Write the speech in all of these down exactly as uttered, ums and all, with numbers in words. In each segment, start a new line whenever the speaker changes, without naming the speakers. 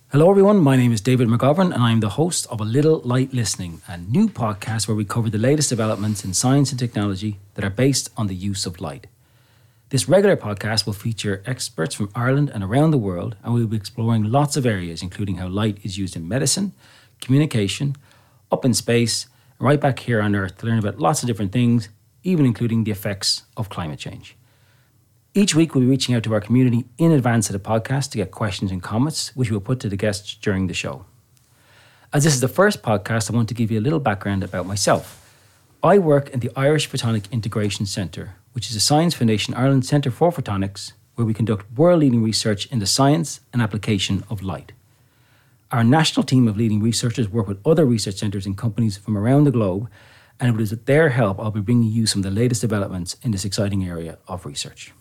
Hello everyone, my name is David McGovern and I'm the host of A Little Light Listening, a new podcast where we cover the latest developments in science and technology that are based on the use of light. This regular podcast will feature experts from Ireland and around the world, and we'll be exploring lots of areas, including how light is used in medicine, communication, up in space, and right back here on Earth to learn about lots of different things, even including the effects of climate change. Each week we'll be reaching out to our community in advance of the podcast to get questions and comments, which we'll put to the guests during the show. As this is the first podcast, I want to give you a little background about myself. I work in the Irish Photonic Integration Centre, which is a Science Foundation Ireland Centre for Photonics, where we conduct world-leading research in the science and application of light. Our national team of leading researchers work with other research centres and companies from around the globe, and it is with their help I'll be bringing you some of the latest developments in this exciting area of research.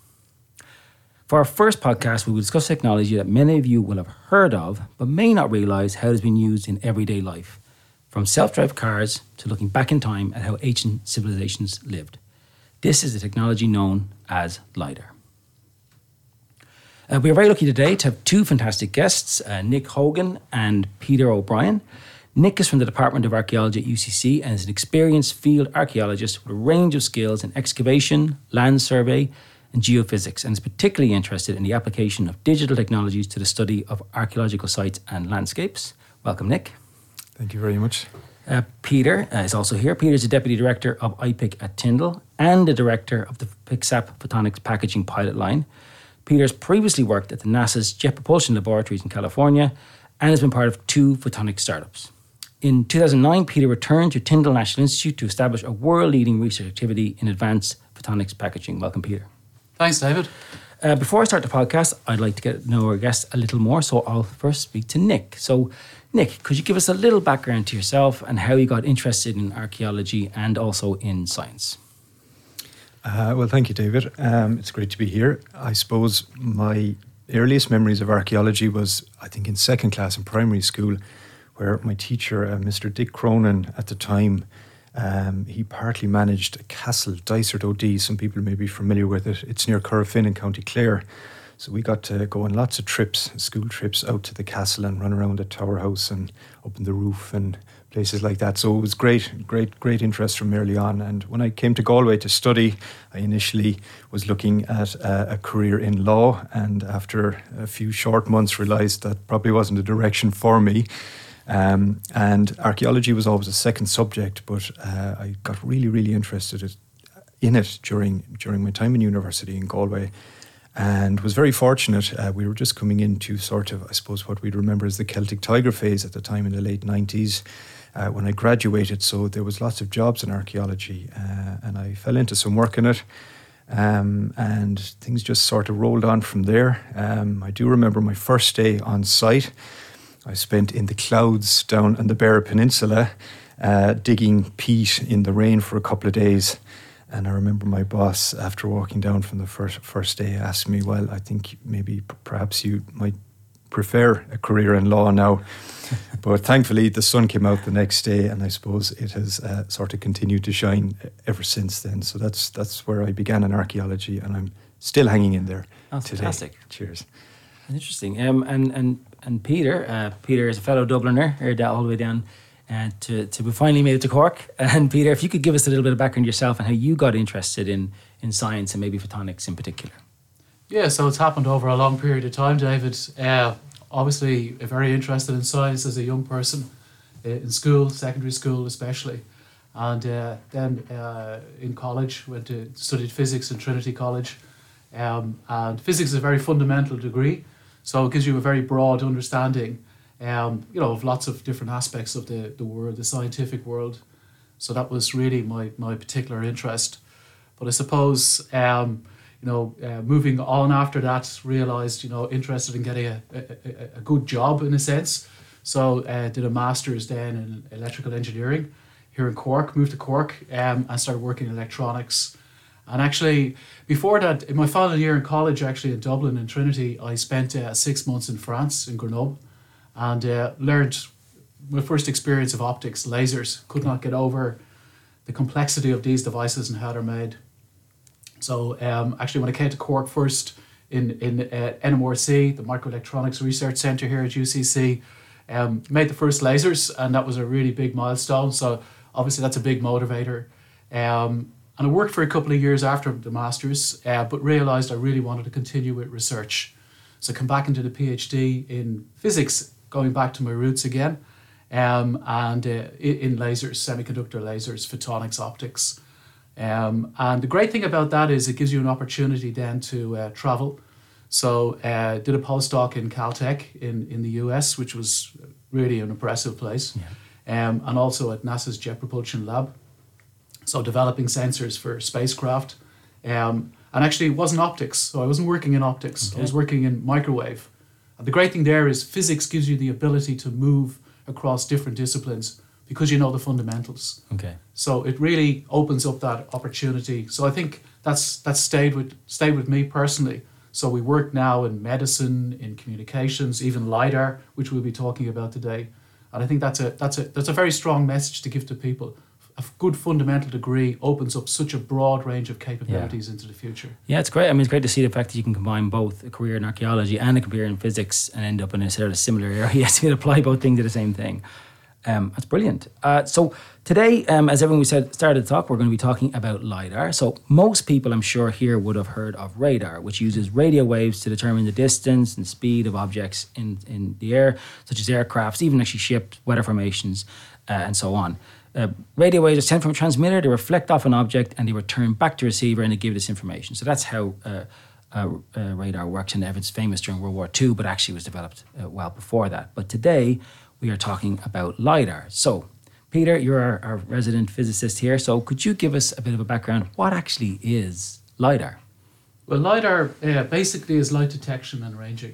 For our first podcast, we will discuss technology that many of you will have heard of, but may not realise how it has been used in everyday life, from self-drive cars to looking back in time at how ancient civilizations lived. This is the technology known as LiDAR. Uh, we are very lucky today to have two fantastic guests, uh, Nick Hogan and Peter O'Brien. Nick is from the Department of Archaeology at U C C and is an experienced field archaeologist with a range of skills in excavation, land survey, and geophysics, and is particularly interested in the application of digital technologies to the study of archaeological sites and landscapes. Welcome, Nick.
Thank you very much.
Uh, Peter uh, is also here. Peter is the Deputy Director of I P I C at Tyndall and the Director of the PICSAP Photonics Packaging Pilot Line. Peter has previously worked at the NASA's Jet Propulsion Laboratories in California and has been part of two photonics startups. In two thousand nine, Peter returned to Tyndall National Institute to establish a world-leading research activity in advanced photonics packaging. Welcome, Peter.
Thanks, David.
Uh, before I start the podcast, I'd like to get to know our guests a little more, so I'll first speak to Nick. So, Nick, could you give us a little background to yourself and how you got interested in archaeology and also in science?
Uh, well, thank you, David. Um, it's great to be here. I suppose my earliest memories of archaeology was, I think, in second class in primary school, where my teacher, uh, Mister Dick Cronin, at the time, Um, he partly managed a castle, Dysart O'D. Some people may be familiar with it. It's near Currafin in County Clare. So we got to go on lots of trips, school trips, out to the castle and run around the tower house and up in the roof and places like that. So it was great, great, great interest from early on. And when I came to Galway to study, I initially was looking at a, a career in law, and after a few short months realised that probably wasn't the direction for me. Um, and archaeology was always a second subject, but uh, I got really, really interested in it during during my time in university in Galway, and was very fortunate. Uh, we were just coming into sort of, I suppose, what we'd remember as the Celtic Tiger phase at the time in the late nineties uh, when I graduated. So there was lots of jobs in archaeology, uh, and I fell into some work in it. Um, and things just sort of rolled on from there. Um, I do remember my first day on site. I spent in the clouds down on the Beara Peninsula, uh, digging peat in the rain for a couple of days. And I remember my boss, after walking down from the first first day, asked me, well, I think maybe p- perhaps you might prefer a career in law now. But thankfully, the sun came out the next day, and I suppose it has uh, sort of continued to shine ever since then. So that's that's where I began in archaeology, and I'm still hanging in there
That's
today.
fantastic.
Cheers.
Interesting. Um, and, and, and Peter, uh, Peter is a fellow Dubliner, heard that all the way down uh, to, to we finally made it to Cork. And Peter, if you could give us a little bit of background yourself and how you got interested in, in science and maybe photonics in particular.
Yeah, so it's happened over a long period of time, David. Uh, obviously, very interested in science as a young person, uh, in school, secondary school especially. And uh, then uh, in college, went to studied physics in Trinity College. Um, and physics is a very fundamental degree, so it gives you a very broad understanding, um, you know, of lots of different aspects of the, the world, the scientific world. So that was really my, my particular interest. But I suppose, um, you know, uh, moving on after that, realised, you know, interested in getting a, a, a good job in a sense. So uh, did a master's then in electrical engineering here in Cork, moved to Cork um, and started working in electronics. And actually, before that, in my final year in college, actually in Dublin, in Trinity, I spent uh, six months in France, in Grenoble, and uh, learned my first experience of optics, lasers. Could not get over the complexity of these devices and how they're made. So um, actually, when I came to Cork first, in, in uh, N M R C, the Microelectronics Research Centre here at U C C, um, made the first lasers, and that was a really big milestone. So obviously that's a big motivator. Um, and I worked for a couple of years after the Masters, uh, but realised I really wanted to continue with research. So I come back into the PhD in physics, going back to my roots again, um, and uh, in lasers, semiconductor lasers, photonics, optics. Um, and the great thing about that is it gives you an opportunity then to uh, travel. So uh, did a postdoc in Caltech in, in the U S, which was really an impressive place. Yeah. Um, and also at NASA's Jet Propulsion Lab. So developing sensors for spacecraft. Um, and actually it wasn't optics, so I wasn't working in optics. Okay. I was working in microwave. And the great thing there is physics gives you the ability to move across different disciplines because you know the fundamentals.
Okay.
So it really opens up that opportunity. So I think that's that's stayed with stayed with me personally. So we work now in medicine, in communications, even LiDAR, which we'll be talking about today. And I think that's a that's a that's a very strong message to give to people. A good fundamental degree opens up such a broad range of capabilities yeah. into the future.
Yeah, it's great. I mean, it's great to see the fact that you can combine both a career in archaeology and a career in physics and end up in a sort of similar area. Yes, you can apply both things to the same thing. Um, that's brilliant. Uh, so today, um, as everyone we said started to talk, we're going to be talking about LiDAR. So most people, I'm sure, here would have heard of radar, which uses radio waves to determine the distance and speed of objects in, in the air, such as aircrafts, even actually ships, weather formations, uh, and so on. Uh, radio waves are sent from a transmitter, they reflect off an object, and they return back to receiver, and they give this information. So that's how uh, uh, uh, radar works, and it's famous during World War Two, but actually was developed uh, well before that. But today, we are talking about LiDAR. So, Peter, you're our, our resident physicist here. So could you give us a bit of a background? What actually is LiDAR?
Well, LiDAR uh, basically is light detection and ranging.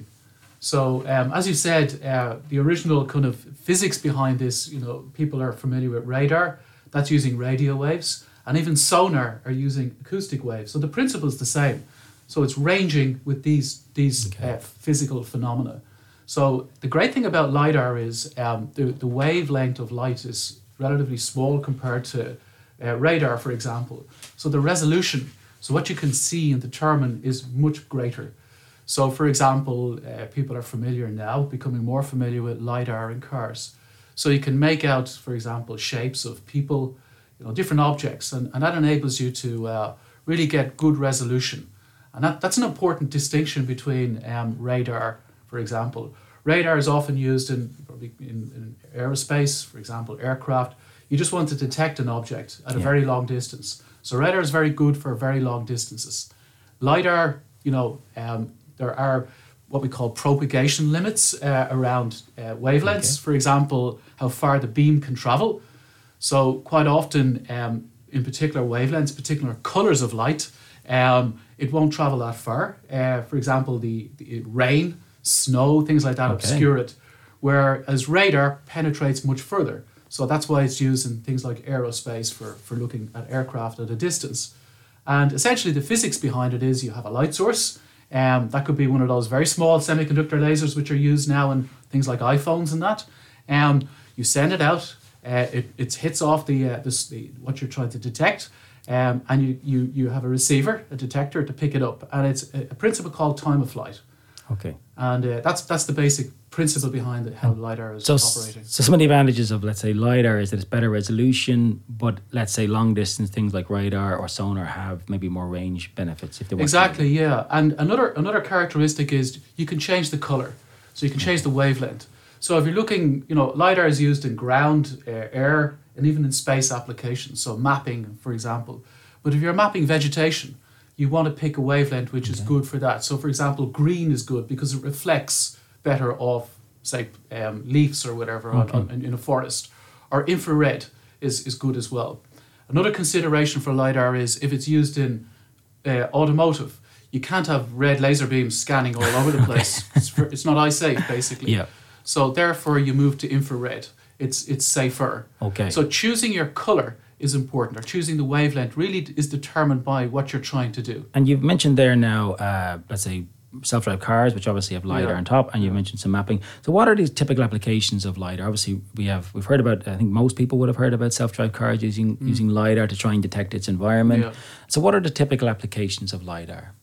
So um, as you said, uh, the original kind of physics behind this, you know, people are familiar with radar. That's using radio waves. And even sonar are using acoustic waves. So the principle is the same. So it's ranging with these, these okay. uh, physical phenomena. So the great thing about LiDAR is um, the, the wavelength of light is relatively small compared to uh, radar, for example. So the resolution, so what you can see and determine is much greater. So for example, uh, people are familiar now, becoming more familiar with LiDAR in cars. So you can make out, for example, shapes of people, you know, different objects, and, and that enables you to uh, really get good resolution. And that, that's an important distinction between um, radar. For example, radar is often used in, probably in, in aerospace, for example, aircraft. You just want to detect an object at a yeah. very long distance. So radar is very good for very long distances. LiDAR, you know, um, there are what we call propagation limits uh, around uh, wavelengths. Okay. For example, how far the beam can travel. So quite often, um, in particular wavelengths, particular colors of light, um, it won't travel that far. Uh, for example, the, the rain, snow, things like that okay. obscure it, whereas radar penetrates much further. So that's why it's used in things like aerospace for, for looking at aircraft at a distance. And essentially the physics behind it is you have a light source. Um, that could be one of those very small semiconductor lasers which are used now in things like iPhones and that. Um, you send it out, uh, it, it hits off the, uh, this, the what you're trying to detect, um, and you, you, you have a receiver, a detector to pick it up. And it's a, a principle called time of flight.
Okay.
And uh, that's that's the basic principle behind it, how LiDAR is
so,
operating.
So some of the advantages of, let's say, LiDAR is that it's better resolution, but let's say long distance things like radar or sonar have maybe more range benefits if they want.
Exactly, yeah. And another another characteristic is you can change the color. So you can change the wavelength. So if you're looking, you know, LiDAR is used in ground, uh, air, and even in space applications. So mapping, for example. But if you're mapping vegetation, you want to pick a wavelength which is okay. good for that. So for example, green is good because it reflects better off, say, um, leaves or whatever okay. on, on, in a forest. Or infrared is, is good as well. Another consideration for LiDAR is if it's used in uh, automotive, you can't have red laser beams scanning all over the place. it's, for, it's not eye safe, basically.
Yeah.
So therefore you move to infrared. It's, it's safer.
Okay.
So choosing your color is important, or choosing the wavelength really is determined by what you're trying to do.
And you've mentioned there now, uh, let's say, self-drive cars, which obviously have LiDAR yeah. on top, and you've yeah. mentioned some mapping. So what are these typical applications of LiDAR? Obviously, we have, we've heard about, I think most people would have heard about self-drive cars using, mm. using LiDAR to try and detect its environment. Yeah. So what are the typical applications of LiDAR?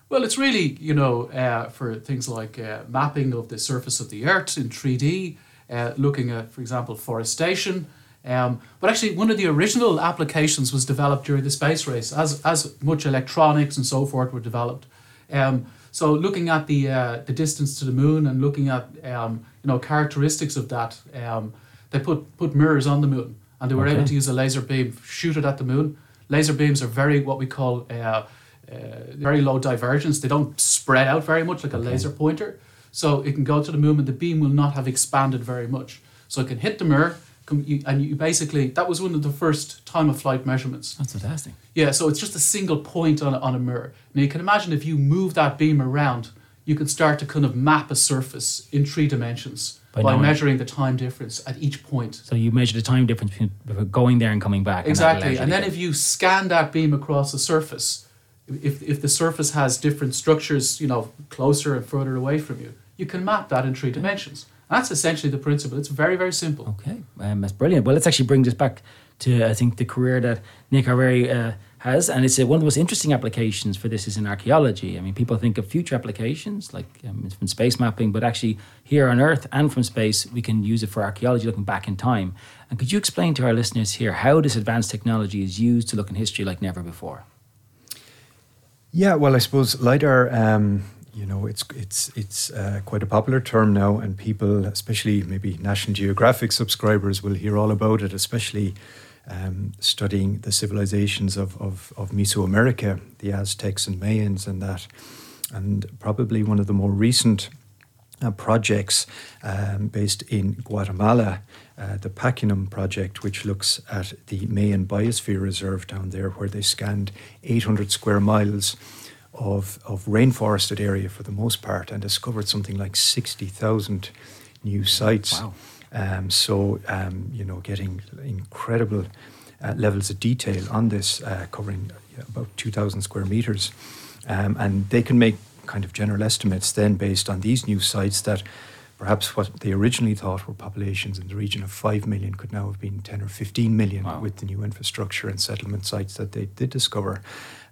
Well, it's really, you know, uh, for things like uh, mapping of the surface of the Earth in three D, uh, looking at, for example, forestation. Um, but actually, one of the original applications was developed during the space race, as as much electronics and so forth were developed. Um, so looking at the uh, the distance to the moon and looking at um, you know characteristics of that, um, they put put mirrors on the moon, and they were
Okay.
able to use a laser beam, shoot it at the moon. Laser beams are very what we call uh, uh, very low divergence. They don't spread out very much like a
Okay.
laser pointer, so it can go to the moon, and the beam will not have expanded very much. So it can hit the mirror. Come- you- And you basically, that was one of the first time of flight measurements.
That's fantastic.
Yeah, so it's just a single point on a, on a mirror. Now you can imagine if you move that beam around, you can start to kind of map a surface in three dimensions
By
by,
knowing-
measuring the time difference at each point.
So you measure the time difference between between going there and coming back. and that
Exactly,
allows you
and
to
then
get-
if you scan that beam across the surface, if if the surface has different structures, you know, closer and further away from you, you can map that in three dimensions. That's essentially the principle. It's very, very simple.
Okay, um, that's brilliant. Well, let's actually bring this back to, I think, the career that Nick Harvey uh, has. And it's uh, one of the most interesting applications for this is in archaeology. I mean, people think of future applications, like um, from space mapping, but actually here on Earth and from space, we can use it for archaeology, looking back in time. And could you explain to our listeners here how this advanced technology is used to look in history like never before?
Yeah, well, I suppose LiDAR, um, you know, it's it's it's uh, quite a popular term now, and people, especially maybe National Geographic subscribers, will hear all about it, especially um, studying the civilizations of, of, of Mesoamerica, the Aztecs and Mayans and that. And probably one of the more recent uh, projects um, based in Guatemala, uh, the Pacinum project, which looks at the Mayan Biosphere Reserve down there, where they scanned eight hundred square miles of, of rainforested area for the most part and discovered something like sixty thousand new sites.
Wow.
Um, so, um, you know, getting incredible uh, levels of detail on this, uh, covering about two thousand square meters. Um, and they can make kind of general estimates then based on these new sites that perhaps what they originally thought were populations in the region of five million could now have been ten or fifteen million
Wow.
with the new infrastructure and settlement sites that they did discover.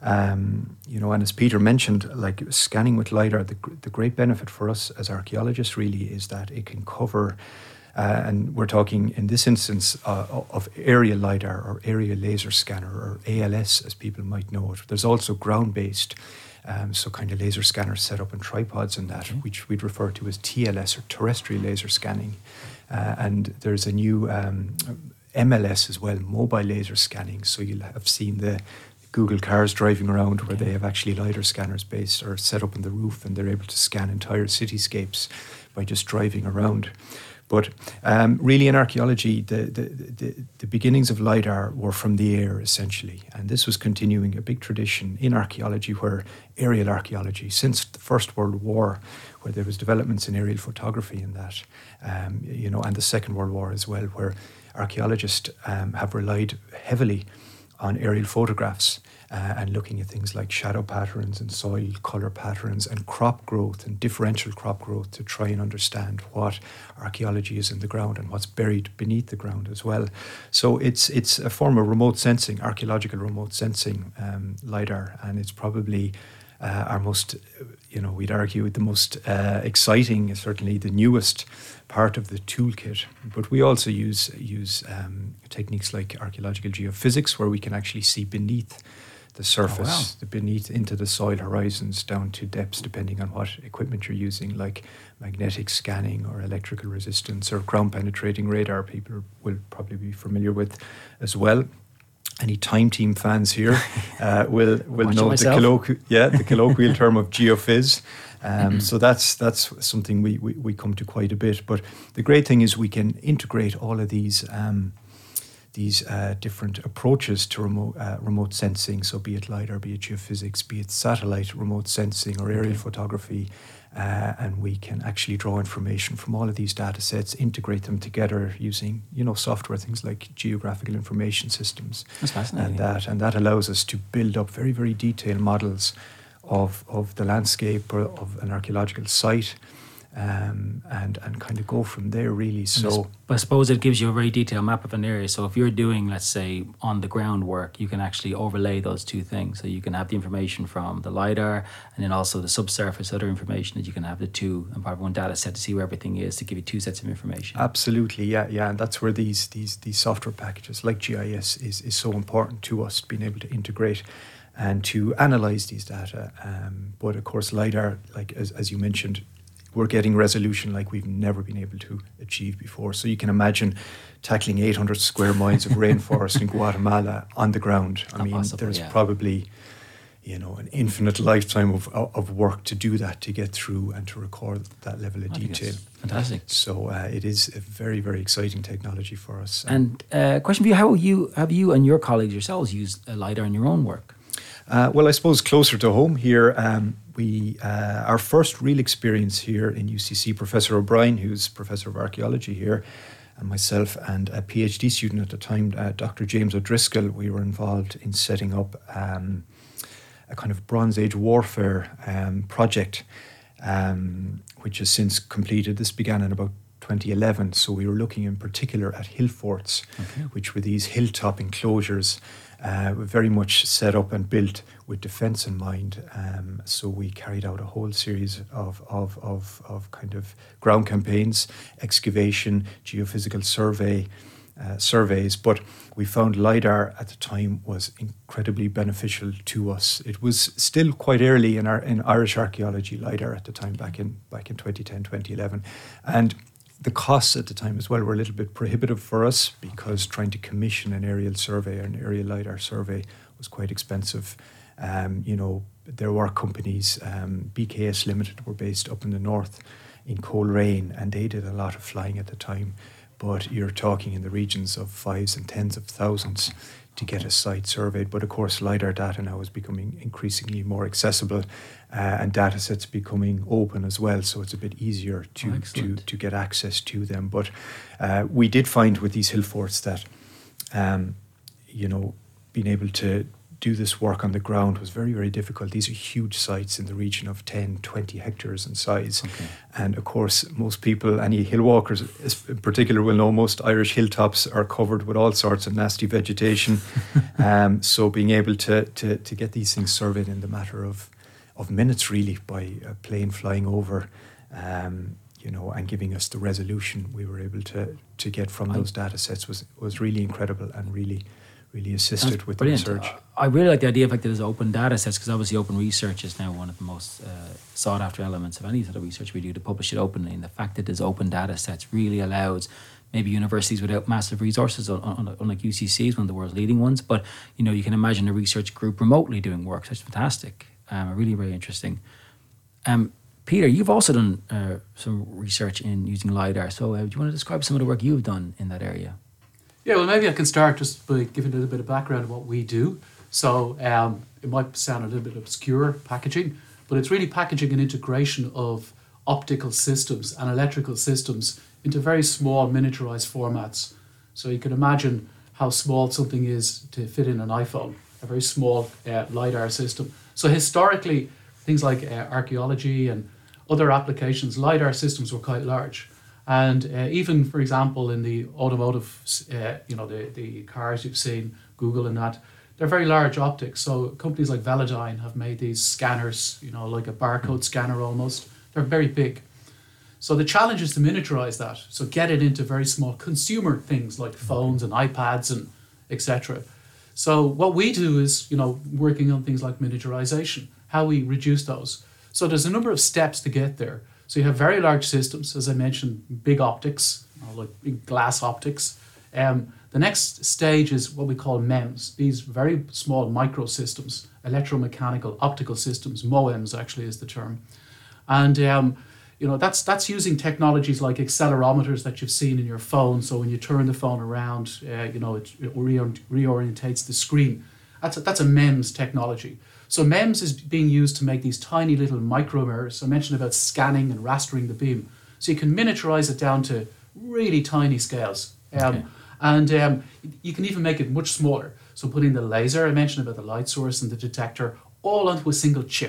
Um, you know, and as Peter mentioned, like scanning with LiDAR, the, gr- the great benefit for us as archaeologists really is that it can cover, uh, and we're talking in this instance uh, of aerial LiDAR or area laser scanner, or A L S as people might know it. There's also ground-based, um, so kind of laser scanners set up on tripods and that,
Okay.
which we'd refer to as T L S or terrestrial laser scanning. Uh, and there's a new um, M L S as well, mobile laser scanning. So you'll have seen the Google cars driving around where
Okay.
they have actually LiDAR scanners based or set up on the roof, and they're able to scan entire cityscapes by just driving around. But um, really in archaeology, the, the, the, the beginnings of LiDAR were from the air, essentially. And this was continuing a big tradition in archaeology, where aerial archaeology, since the First World War, where there was developments in aerial photography and that, um, you know, and the Second World War as well, where archaeologists um, have relied heavily on aerial photographs uh, and looking at things like shadow patterns and soil colour patterns and crop growth and differential crop growth to try and understand what archaeology is in the ground and what's buried beneath the ground as well. So it's it's a form of remote sensing, archaeological remote sensing, um, LiDAR, and it's probably uh, our most, you know, we'd argue the most uh, exciting, certainly the newest part of the toolkit. But we also use use um, techniques like archaeological geophysics, where we can actually see beneath the surface,
wow.
the beneath into the soil horizons down to depths, depending on what equipment you're using, like magnetic scanning or electrical resistance or ground penetrating radar. People will probably be familiar with as well. Any Time Team fans here uh, will will
Watching
know the,
myself.
colloqu- yeah, the colloquial term of geophys. Um, so that's that's something we, we, we come to quite a bit. But the great thing is we can integrate all of these um, these uh, different approaches to remote uh, remote sensing. So be it LiDAR, be it geophysics, be it satellite remote sensing or aerial
Okay.
photography. Uh, and we can actually draw information from all of these data sets, integrate them together using, you know, software, things like geographical information systems.
That's fascinating.
And that and that allows us to build up very, very detailed models of of the landscape or of an archaeological site, um, and and kind of go from there really. So
But I suppose it gives you a very detailed map of an area. So if you're doing, let's say, on the ground work, you can actually overlay those two things. So you can have the information from the LiDAR and then also the subsurface other information that you can have the two and part of one data set to see where everything is to give you two sets of information.
absolutely, yeah, yeah, and that's where these these these software packages like G I S is is so important to us, being able to integrate and to analyze these data. Um, but of course, LiDAR, like as as you mentioned, we're getting resolution like we've never been able to achieve before. So you can imagine tackling eight hundred square miles of rainforest in Guatemala on the ground. I
Not
mean,
possible,
there's
yeah.
probably, you know, an infinite lifetime of of work to do that, to get through and to record that level of
I think
detail.
it's fantastic.
So uh, it is a very, very exciting technology for us.
And uh, question for you: How you have you and your colleagues yourselves used uh, LiDAR in your own work?
Uh, well, I suppose closer to home here, um, we uh, our first real experience here in U C C, Professor O'Brien, who's Professor of Archaeology here, and myself and a PhD student at the time, uh, Doctor James O'Driscoll, we were involved in setting up um, a kind of Bronze Age warfare um, project, um, which has since completed. This began in about twenty eleven, so we were looking in particular at hill forts,
Okay.
which were these hilltop enclosures, uh, very much set up and built with defence in mind. Um, so we carried out a whole series of, of, of, of kind of ground campaigns, excavation, geophysical survey, uh, surveys. But we found LiDAR at the time was incredibly beneficial to us. It was still quite early in our in Irish archaeology, LiDAR at the time, back in back in twenty ten, twenty eleven, and the costs at the time as well were a little bit prohibitive for us, because trying to commission an aerial survey or an aerial LiDAR survey was quite expensive. Um, you know, there were companies, um, B K S Limited were based up in the north in Coleraine, and they did a lot of flying at the time. But you're talking in the regions of fives and tens of thousands to get a site surveyed. But of course, LiDAR data now is becoming increasingly more accessible, uh, and data sets becoming open as well. So it's a bit easier to,
Oh,
to,
excellent.
to get access to them. But uh, we did find with these hill forts that, um, you know, being able to do this work on the ground was very, very difficult. These are huge sites in the region of ten, twenty hectares in size.
Okay.
And of course, most people, any hill walkers in particular, will know most Irish hilltops are covered with all sorts of nasty vegetation. um, so being able to, to, to get these things surveyed in the matter of, of minutes, really, by a plane flying over, um, you know, and giving us the resolution we were able to, to get from those data sets was, was really incredible and really really assisted
That's
with
brilliant.
the research.
I really like the idea of like there's open data sets, because obviously open research is now one of the most uh, sought after elements of any sort of research we do, to publish it openly. And the fact that there's open data sets really allows maybe universities without massive resources, un- un- unlike U C C is one of the world's leading ones, but you know, you can imagine a research group remotely doing work. That's fantastic. Um, really, very interesting. Um, Peter, you've also done uh, some research in using LiDAR. So uh, do you want to describe some of the work you've done in that area?
Yeah, well, maybe I can start just by giving a little bit of background of what we do. So um, it might sound a little bit obscure, packaging, but it's really packaging and integration of optical systems and electrical systems into very small miniaturized formats. So you can imagine how small something is to fit in an iPhone, a very small uh, LiDAR system. So historically, things like uh, archaeology and other applications, LiDAR systems were quite large. And uh, even, for example, in the automotive, uh, you know, the, the cars you've seen, Google and that, they're very large optics. So companies like Velodyne have made these scanners, you know, like a barcode scanner almost. They're very big. So the challenge is to miniaturize that. So get it into very small consumer things like phones and iPads and et cetera. So what we do is, you know, working on things like miniaturization, how we reduce those. So there's a number of steps to get there. So you have very large systems, as I mentioned, big optics, you know, like big glass optics. Um, the next stage is what we call M E M S, these very small microsystems, electromechanical optical systems, M O E Ms actually is the term. And um, you know, that's that's using technologies like accelerometers that you've seen in your phone. So when you turn the phone around, uh, you know, it, it reor- reorientates the screen. That's a, that's a M E M S technology. So M E M S is being used to make these tiny little micro mirrors. I mentioned about scanning and rastering the beam. So you can miniaturize it down to really tiny scales. Um,
Okay.
And um, you can even make it much smaller. So putting the laser, I mentioned about the light source and the detector, all onto a single chip.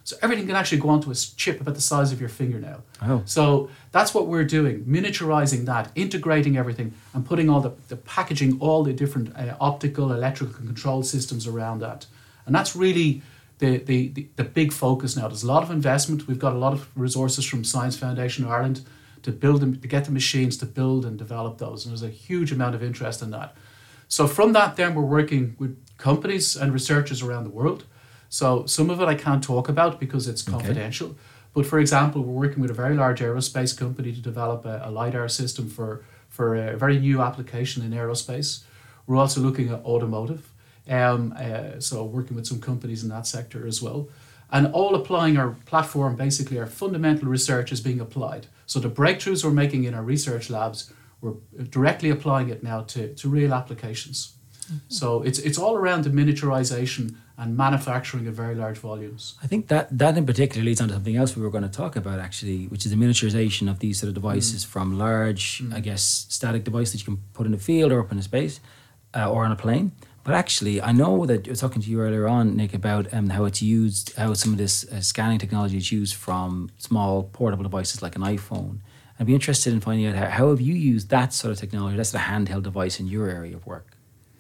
So everything can actually go onto a chip about the size of your fingernail.
Oh.
So that's what we're doing, miniaturizing that, integrating everything, and putting all the, the packaging, all the different uh, optical, electrical, and control systems around that. And that's really the, the, the, the big focus now. There's a lot of investment. We've got a lot of resources from Science Foundation of Ireland to build them, to get the machines to build and develop those. And there's a huge amount of interest in that. So from that, then we're working with companies and researchers around the world. So some of it I can't talk about because it's confidential. Okay. But for example, we're working with a very large aerospace company to develop a, a LiDAR system for, for a very new application in aerospace. We're also looking at automotive. Um, uh, so working with some companies in that sector as well. And all applying our platform, basically our fundamental research is being applied. So the breakthroughs we're making in our research labs, we're directly applying it now to, to real applications. Mm-hmm. So it's it's all around the miniaturization and manufacturing of very large volumes.
I think that that in particular leads on to something else we were going to talk about actually, which is the miniaturization of these sort of devices mm. from large, mm. I guess, static devices that you can put in a field or up in a space uh, or on a plane. But actually, I know that I was talking to you earlier on, Nick, about um, how it's used, how some of this uh, scanning technology is used from small portable devices like an iPhone. I'd be interested in finding out how, how have you used that sort of technology, that sort of handheld device in your area of work?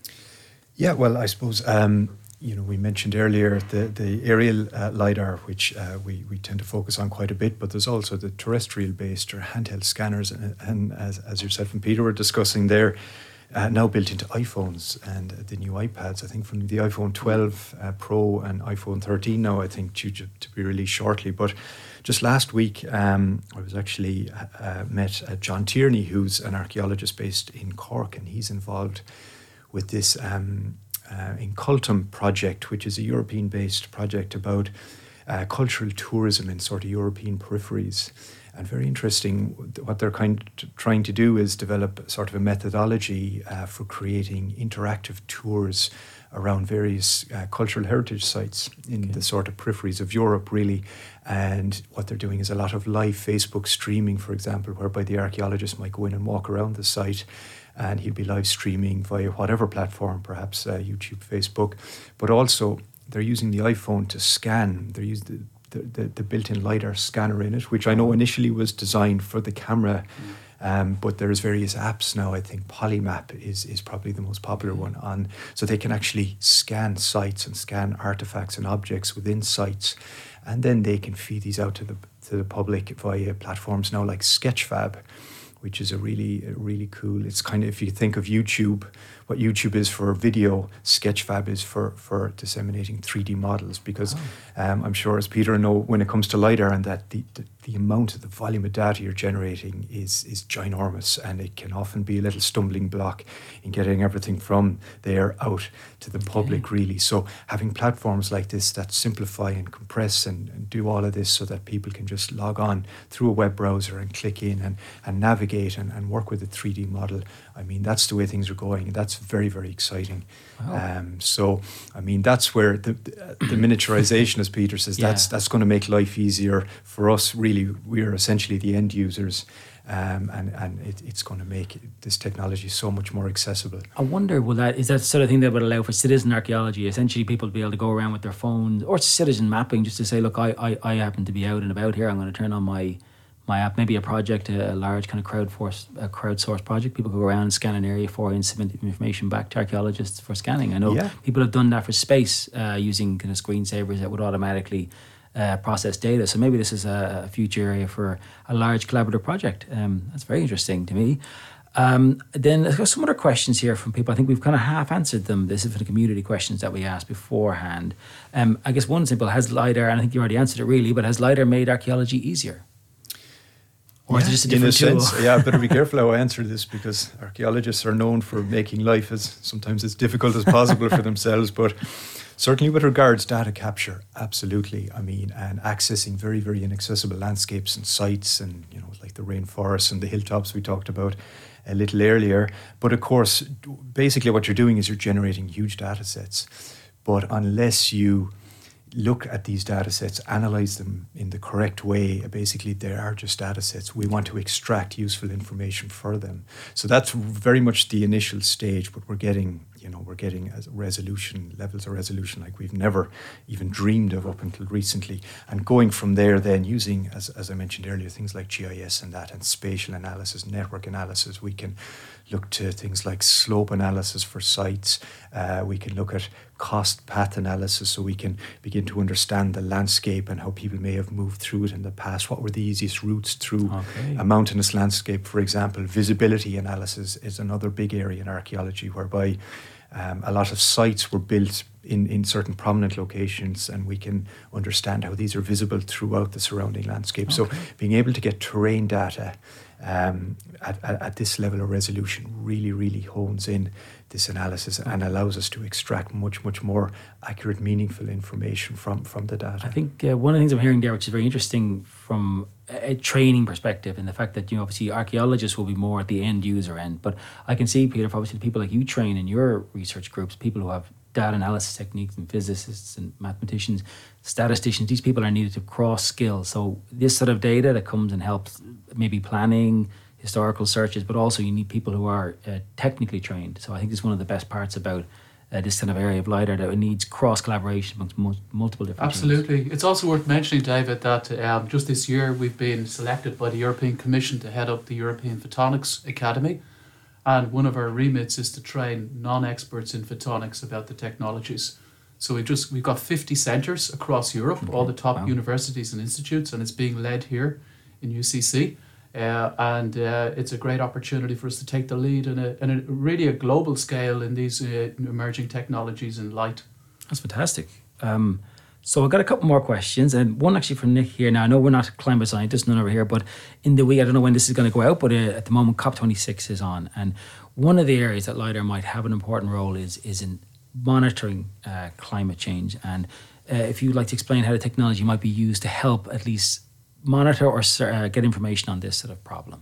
Yeah, well, I suppose, um, you know, we mentioned earlier the, the aerial uh, LiDAR, which uh, we, we tend to focus on quite a bit, but there's also the terrestrial-based or handheld scanners. And, and as, as yourself and Peter were discussing there, uh, now built into iPhones and uh, the new iPads, I think from the iPhone twelve uh, Pro and iPhone thirteen now, I think, due to, to be released shortly. But just last week, um, I was actually uh, met uh, John Tierney, who's an archaeologist based in Cork, and he's involved with this um, uh, Incultum project, which is a European-based project about uh, cultural tourism in sort of European peripheries. And very interesting, what they're kind of trying to do is develop sort of a methodology uh, for creating interactive tours around various uh, cultural heritage sites in okay. the sort of peripheries of Europe, really. And what they're doing is a lot of live Facebook streaming, for example, whereby the archaeologist might go in and walk around the site, and he'll be live streaming via whatever platform, perhaps uh, YouTube, Facebook. But also, they're using the iPhone to scan. They're using the The, the, the built-in LiDAR scanner in it, which I know initially was designed for the camera, mm. um, but there's various apps now. I think Polymap is is probably the most popular mm. one on, so they can actually scan sites and scan artifacts and objects within sites, and then they can feed these out to the to the public via platforms now like Sketchfab, which is a really a really cool. It's kind of, if you think of YouTube, what YouTube is for video, Sketchfab is for for disseminating three D models. Because oh. um, I'm sure, as Peter know, when it comes to LiDAR, and that the, the the amount of the volume of data you're generating is is ginormous, and it can often be a little stumbling block in getting everything from there out to the public, okay. really. So having platforms like this that simplify and compress and, and do all of this so that people can just log on through a web browser and click in and, and navigate and, and work with a three D model, I mean, that's the way things are going, and that's very, very exciting. Wow. Um, so, I mean, that's where the the, the miniaturization, as Peter says, yeah. that's that's going to make life easier for us. Really, we're essentially the end users, um, and and it, it's going to make this technology so much more accessible.
I wonder, will that is that sort of thing that would allow for citizen archaeology, essentially people to be able to go around with their phones, or citizen mapping, just to say, look, I I, I happen to be out and about here. I'm going to turn on my. my app, maybe a project, a, a large kind of crowd force, a crowdsourced project. People go around and scan an area for and submit information back to archaeologists for scanning. I know yeah. people have done that for space uh, using kind of screensavers that would automatically uh, process data. So maybe this is a, a future area for a large collaborative project. Um, that's very interesting to me. Um, then I've got some other questions here from people. I think we've kind of half answered them. This is for the community questions that we asked beforehand. Um, I guess one simple, has LiDAR, and I think you already answered it really, but has LiDAR made archaeology easier? Or yeah, is it just a different
in a
tool?
sense, yeah, I better be careful how I answer this, because archaeologists are known for making life as sometimes as difficult as possible for themselves. But certainly with regards to data capture, absolutely. I mean, and accessing very, very inaccessible landscapes and sites, and, you know, like the rainforests and the hilltops we talked about a little earlier. But of course, basically what you're doing is you're generating huge data sets. But unless you look at these data sets, analyze them in the correct way, basically they are just data sets. We want to extract useful information for them. So that's very much the initial stage, but we're getting, you know, we're getting as resolution levels of resolution like we've never even dreamed of up until recently. And going from there, then using, as as I mentioned earlier, things like G I S and that, and spatial analysis, network analysis, we can look to things like slope analysis for sites. Uh, we can look at cost path analysis, so we can begin to understand the landscape and how people may have moved through it in the past. What were the easiest routes through okay. a mountainous landscape, for example? Visibility analysis is another big area in archaeology, whereby um, a lot of sites were built in, in certain prominent locations, and we can understand how these are visible throughout the surrounding landscape. Okay. So being able to get terrain data um, at, at, at this level of resolution really, really hones in this analysis and allows us to extract much, much more accurate, meaningful information from, from the data.
I think uh, one of the things I'm hearing there, which is very interesting from a training perspective, and the fact that, you know, obviously archaeologists will be more at the end user end, but I can see, Peter, for obviously the people like you train in your research groups, people who have data analysis techniques and physicists and mathematicians, statisticians, these people are needed to cross skills. So this sort of data that comes and helps maybe planning, historical searches, but also you need people who are uh, technically trained. So I think this is one of the best parts about uh, this kind of area of LiDAR, that it needs cross collaboration amongst mu- multiple different
Absolutely.
teams.
It's also worth mentioning, David, that um, just this year we've been selected by the European Commission to head up the European Photonics Academy. And one of our remits is to train non-experts in photonics about the technologies. So we just we've got fifty centres across Europe, okay. all the top wow. universities and institutes, and it's being led here in U C C. Uh, and uh, it's a great opportunity for us to take the lead in a, in a really a global scale in these uh, emerging technologies in light.
That's fantastic. Um, so I've got a couple more questions, and one actually from Nick here. Now, I know we're not climate scientists, none over here, but in the week, I don't know when this is going to go out, but uh, at the moment, COP twenty-six is on. And one of the areas that LiDAR might have an important role is, is in monitoring uh, climate change. And uh, if you'd like to explain how the technology might be used to help at least monitor or uh, get information on this sort of problem.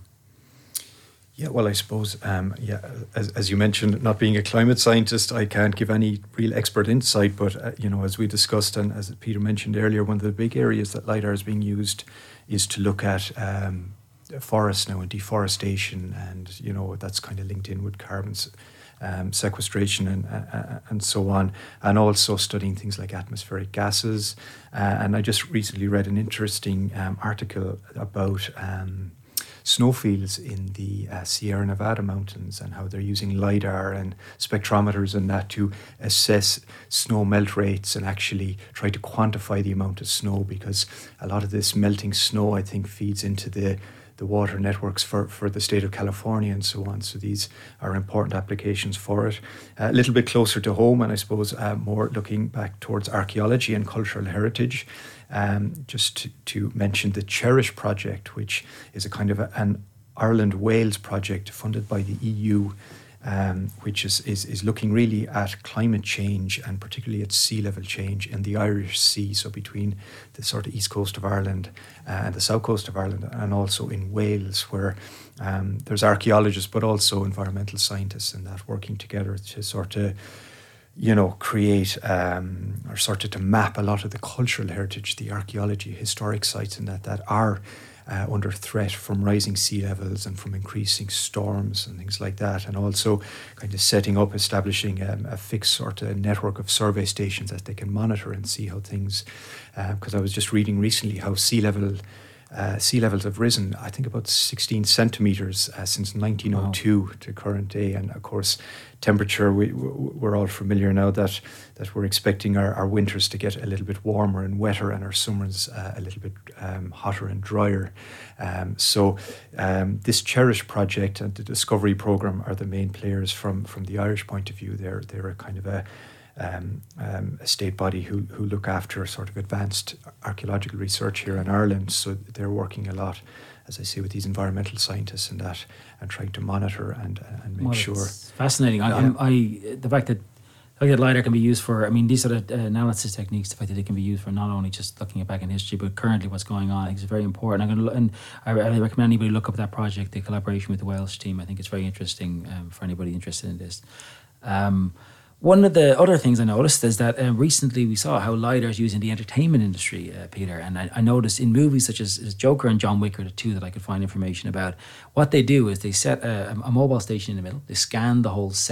Yeah, well, I suppose, um, yeah, as, as you mentioned, not being a climate scientist, I can't give any real expert insight. But, uh, you know, as we discussed and as Peter mentioned earlier, one of the big areas that LiDAR is being used is to look at um, forests now and deforestation. And, you know, that's kind of linked in with carbon um, sequestration and, uh, and so on. And also studying things like atmospheric gases. Uh, and I just recently read an interesting um, article about Um, snowfields in the uh, Sierra Nevada mountains and how they're using LiDAR and spectrometers and that to assess snow melt rates and actually try to quantify the amount of snow, because a lot of this melting snow, I think, feeds into the the water networks for, for the state of California and so on. So these are important applications for it. Uh, a little bit closer to home, and I suppose uh, more looking back towards archaeology and cultural heritage. Um, just to, to mention the Cherish project, which is a kind of a, an Ireland-Wales project funded by the E U, um, which is, is is looking really at climate change and particularly at sea level change in the Irish Sea, so between the sort of east coast of Ireland uh, and the south coast of Ireland, and also in Wales, where um, there's archaeologists but also environmental scientists and that working together to sort of, you know, create um, or sort of to map a lot of the cultural heritage, the archaeology, historic sites and that that are uh, under threat from rising sea levels and from increasing storms and things like that. And also kind of setting up, establishing um, a fixed sort of network of survey stations that they can monitor and see how things, because uh, I was just reading recently how sea level Uh, sea levels have risen, I think, about sixteen centimetres uh, since nineteen oh two wow. to current day. And of course, temperature, we, we're all familiar now that, that we're expecting our, our winters to get a little bit warmer and wetter and our summers uh, a little bit um, hotter and drier. Um, so um, this Cherish project and the Discovery Programme are the main players from, from the Irish point of view. They're, they're a kind of a Um, um, a state body who who look after sort of advanced archaeological research here in Ireland. So they're working a lot, as I say, with these environmental scientists and that, and trying to monitor and and make
well,
sure.
It's fascinating. I,
Yeah.
I'm, I the fact that the fact that LiDAR can be used for, I mean, these sort of uh, analysis techniques, the fact that they can be used for not only just looking at back in history, but currently what's going on, I think is very important. I'm going to, and I, I recommend anybody look up that project, the collaboration with the Welsh team. I think it's very interesting um, for anybody interested in this. Um, One of the other things I noticed is that uh, recently we saw how LiDAR is used in the entertainment industry, uh, Peter. And I, I noticed in movies such as, as Joker and John Wick are the two that I could find information about. What they do is they set a, a mobile station in the middle, they scan the whole set,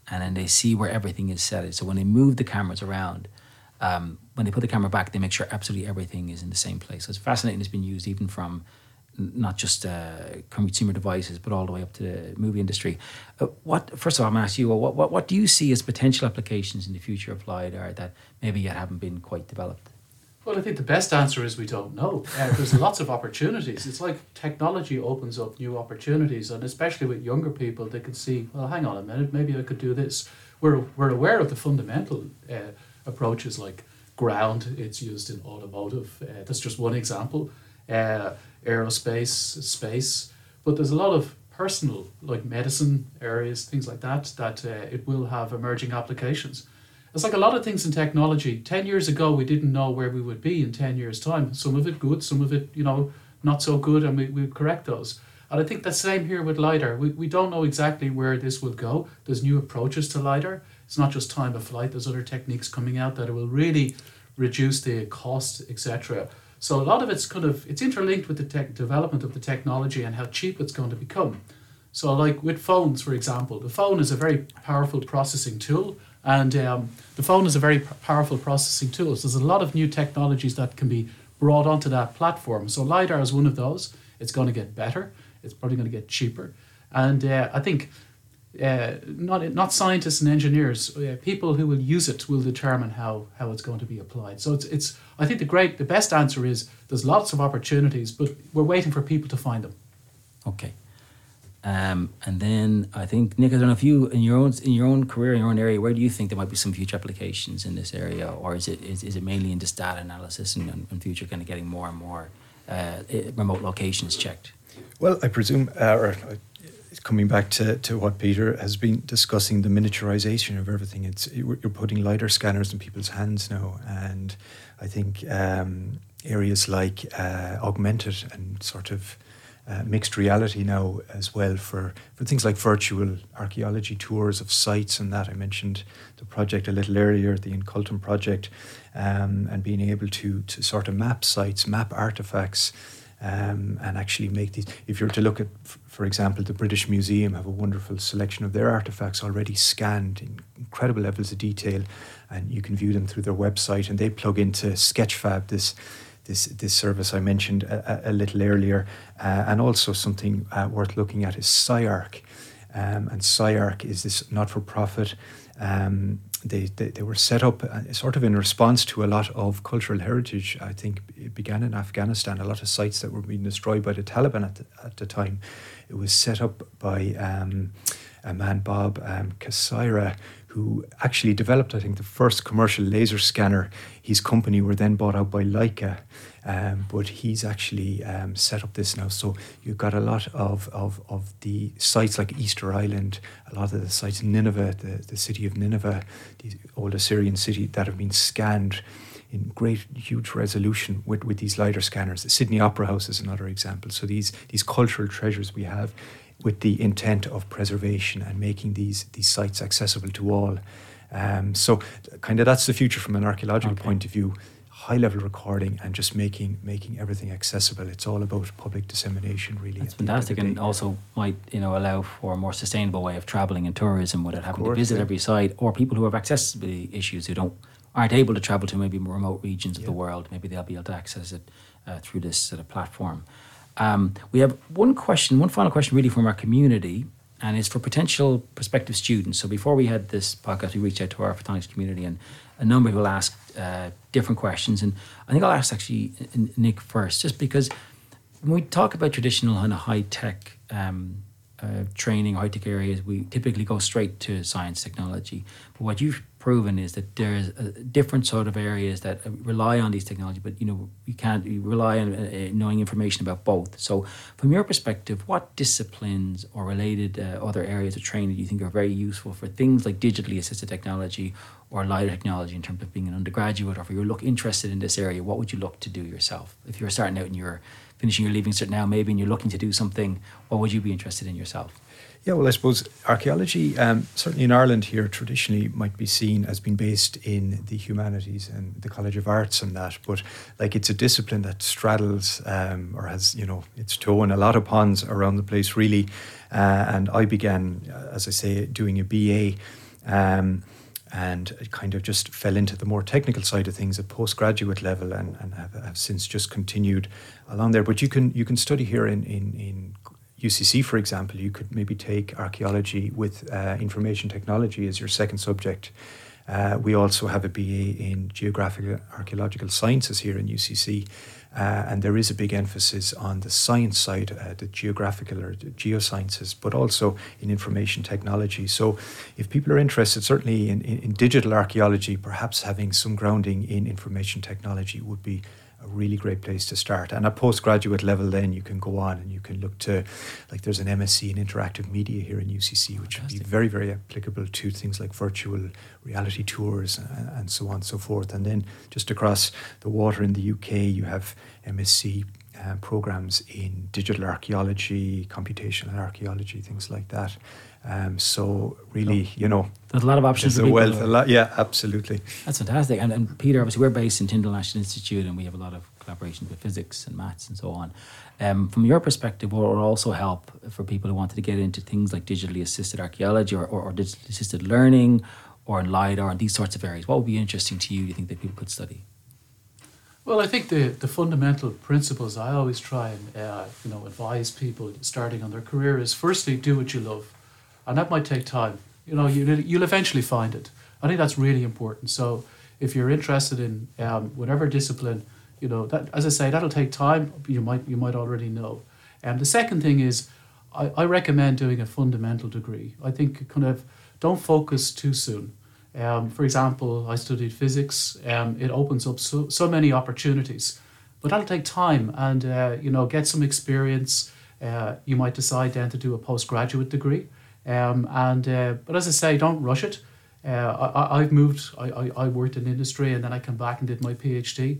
and then they see where everything is set. So when they move the cameras around, um, when they put the camera back, they make sure absolutely everything is in the same place. So it's fascinating. It's been used even from n- not just uh, consumer devices, but all the way up to the movie industry. Uh, what first of all, I'm going to ask you, what, what what do you see as potential applications in the future of LiDAR that maybe yet haven't been quite developed?
Well, I think the best answer is we don't know. Uh, there's lots of opportunities. It's like technology opens up new opportunities, and especially with younger people, they can see, well, hang on a minute, maybe I could do this. We're we're aware of the fundamental uh, approaches like ground. It's used in automotive. Uh, that's just one example. Uh, aerospace, space. But there's a lot of personal, like medicine areas, things like that, that uh, it will have emerging applications. It's like a lot of things in technology. Ten years ago, we didn't know where we would be in ten years' time. Some of it good, some of it, you know, not so good, and we we would correct those. And I think the same here with LiDAR. We we don't know exactly where this will go. There's new approaches to LiDAR. It's not just time of flight. There's other techniques coming out that will really reduce the cost, et cetera. So a lot of it's kind of, it's interlinked with the tech development of the technology and how cheap it's going to become. So like with phones, for example, the phone is a very powerful processing tool. And um, the phone is a very p- powerful processing tool. So there's a lot of new technologies that can be brought onto that platform. So LiDAR is one of those. It's going to get better. It's probably going to get cheaper. And uh, I think uh, not not scientists and engineers, uh, people who will use it will determine how, how it's going to be applied. So it's it's. I think the great, the best answer is there's lots of opportunities, but we're waiting for people to find them.
Okay. Um, and then I think, Nick, I don't know if you, in your own in your own career, in your own area, where do you think there might be some future applications in this area, or is it is, is it mainly in just data analysis and in future kind of getting more and more uh, remote locations checked?
Well, I presume, uh, or uh, coming back to, to what Peter has been discussing, the miniaturization of everything. It's you're putting LiDAR scanners in people's hands now, and I think um, areas like uh, augmented and sort of Uh, mixed reality now as well for, for things like virtual archaeology tours of sites and that. I mentioned the project a little earlier, the Incultum project, um, and being able to to sort of map sites, map artifacts, um, and actually make these. If you're to look at, f- for example, the British Museum have a wonderful selection of their artifacts already scanned in incredible levels of detail, and you can view them through their website, and they plug into Sketchfab, this This, this service I mentioned a, a little earlier, uh, and also something uh, worth looking at is SciArc. Um, and SciArc is this not-for-profit. Um, they, they they were set up uh, sort of in response to a lot of cultural heritage. I think it began in Afghanistan, a lot of sites that were being destroyed by the Taliban at the, at the time. It was set up by um, a man, Bob um, Kasaira, who actually developed, I think, the first commercial laser scanner. His company were then bought out by Leica, um, but he's actually um, set up this now. So you've got a lot of, of, of the sites like Easter Island, a lot of the sites in Nineveh, the, the city of Nineveh, the old Assyrian city, that have been scanned in great, huge resolution with, with these LiDAR scanners. The Sydney Opera House is another example. So these these cultural treasures we have, with the intent of preservation and making these these sites accessible to all. Um, so kind of that's the future from an archaeological okay. point of view, high level recording and just making making everything accessible. It's all about public dissemination, really.
That's fantastic, and also might, you know, allow for a more sustainable way of travelling and tourism without having course, to visit yeah. every site, or people who have accessibility issues who don't aren't able to travel to maybe more remote regions of yeah. the world. Maybe they'll be able to access it uh, through this sort of platform. Um, we have one question, one final question really from our community, and it's for potential prospective students. So before we had this podcast, we reached out to our photonics community, and a number of people asked uh, different questions. And I think I'll ask actually Nick first, just because when we talk about traditional kind of high-tech um, uh, training, high-tech areas, we typically go straight to science technology. But what you've proven is that there's a different sort of areas that rely on these technology, but you know you can't you rely on uh, knowing information about both. So from your perspective, what disciplines or related uh, other areas of training do you think are very useful for things like digitally assisted technology or LiDAR technology in terms of being an undergraduate, or if you're look interested in this area, what would you look to do yourself? If you're starting out and you're finishing your Leaving Cert now, maybe, and you're looking to do something, what would you be interested in yourself?
Yeah, well, I suppose archaeology, um, certainly in Ireland here, traditionally might be seen as being based in the humanities and the College of Arts and that. But like it's a discipline that straddles um, or has, you know, its toe in a lot of ponds around the place, really. Uh, and I began, as I say, doing a B A Um, and it kind of just fell into the more technical side of things at postgraduate level, and, and have, have since just continued along there. But you can you can study here in, in, in U C C, for example. You could maybe take archaeology with uh, information technology as your second subject. Uh, we also have a B A in Geographical Archaeological Sciences here in U C C, uh, and there is a big emphasis on the science side, uh, the geographical or the geosciences, but also in information technology. So if people are interested, certainly in, in, in digital archaeology, perhaps having some grounding in information technology would be a really great place to start. And at postgraduate level, then you can go on and you can look to, like there's an M S c in interactive media here in U C C, which would be very, very applicable to things like virtual reality tours and, and so on and so forth. And then just across the water in the U K, you have M S c uh, programs in digital archaeology, computational archaeology, things like that. Um, so really, you know,
there's a lot of options.
There's a wealth, a lot, yeah, absolutely.
That's fantastic. And, and Peter, obviously, we're based in Tyndall National Institute, and we have a lot of collaboration with physics and maths and so on. Um, from your perspective, what will also help for people who wanted to get into things like digitally assisted archaeology or, or, or digitally assisted learning, or in LiDAR and these sorts of areas? What would be interesting to you? Do you think that people could study?
Well, I think the, the fundamental principles I always try and uh, you know advise people starting on their career is, firstly, do what you love. And that might take time. You know, you, you'll eventually find it. I think that's really important. So if you're interested in um, whatever discipline, you know, that, as I say, that'll take time. You might you might already know. And um, the second thing is, I, I recommend doing a fundamental degree. I think kind of don't focus too soon. Um, for example, I studied physics. Um, it opens up so, so many opportunities. But that'll take time and, uh, you know, get some experience. Uh, you might decide then to do a postgraduate degree. Um, and uh, but as I say, don't rush it. Uh, I, I've moved. I, I, I worked in industry, and then I came back and did my PhD.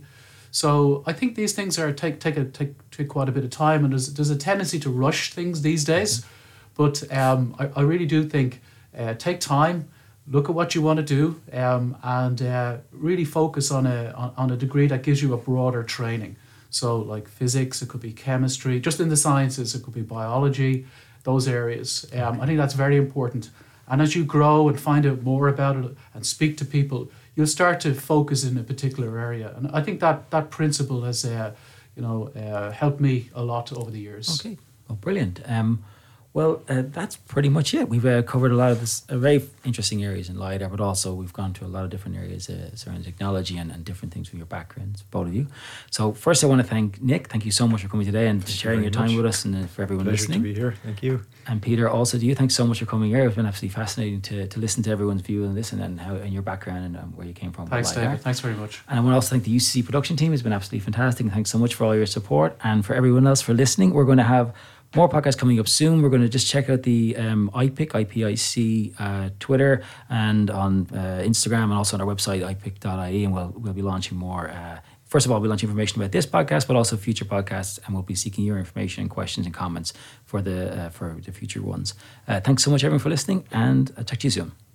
So I think these things are take take a take, take quite a bit of time, and there's there's a tendency to rush things these days. But um, I, I really do think uh, take time, look at what you want to do, um, and uh, really focus on a on, on a degree that gives you a broader training. So like physics, it could be chemistry. Just in the sciences, it could be biology. Those areas. Um, I think that's very important. And as you grow and find out more about it and speak to people, you'll start to focus in a particular area. And I think that that principle has, uh, you know, uh, helped me a lot over the years.
Okay, well, brilliant. Um, well, uh, that's pretty much it. We've uh, covered a lot of this, uh, very interesting areas in LiDAR, but also we've gone to a lot of different areas uh, surrounding technology and, and different things from your backgrounds, both of you. So first I want to thank Nick. Thank you so much for coming today and
thank
sharing
you
your time
much.
with us, and uh, for everyone
Pleasure
listening.
to be here. Thank you.
And Peter, also to you, thanks so much for coming here. It's been absolutely fascinating to, to listen to everyone's view on this and, and how and your background and um, where you came from.
Thanks, David. Thanks very much.
And I want to also thank the U C C production team. It's been absolutely fantastic. And thanks so much for all your support. And for everyone else for listening, we're going to have more podcasts coming up soon. We're going to just check out the um, I P I C, I P I C uh, Twitter and on uh, Instagram, and also on our website, I P I C dot I E, and we'll, we'll be launching more. Uh, first of all, we'll launch information about this podcast, but also future podcasts, and we'll be seeking your information and questions and comments for the, uh, for the future ones. Uh, thanks so much, everyone, for listening, and I'll talk to you soon.